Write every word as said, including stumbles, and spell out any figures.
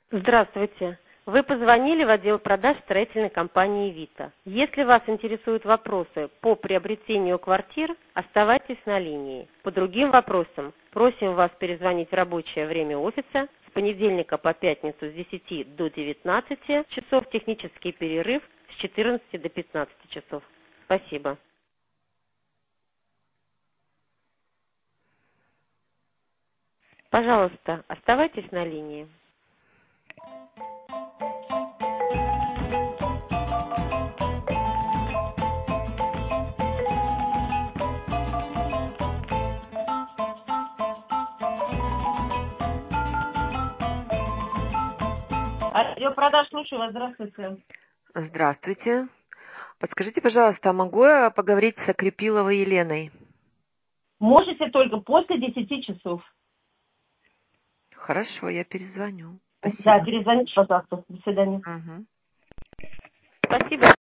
Здравствуйте. Вы позвонили в отдел продаж строительной компании «Вита». Если вас интересуют вопросы по приобретению квартир, оставайтесь на линии. По другим вопросам просим вас перезвонить в рабочее время офиса с понедельника по пятницу с десяти до девятнадцати часов, технический перерыв с четырнадцати до пятнадцати часов. Спасибо. Пожалуйста, оставайтесь на линии. Отдел продаж, слушаю вас, здравствуйте. Здравствуйте. Подскажите, пожалуйста, а могу я поговорить с Акрепиловой Еленой? Можете только после десяти часов. Хорошо, я перезвоню. Да, Спасибо. перезвоните, пожалуйста. До свидания. Мгм. Спасибо.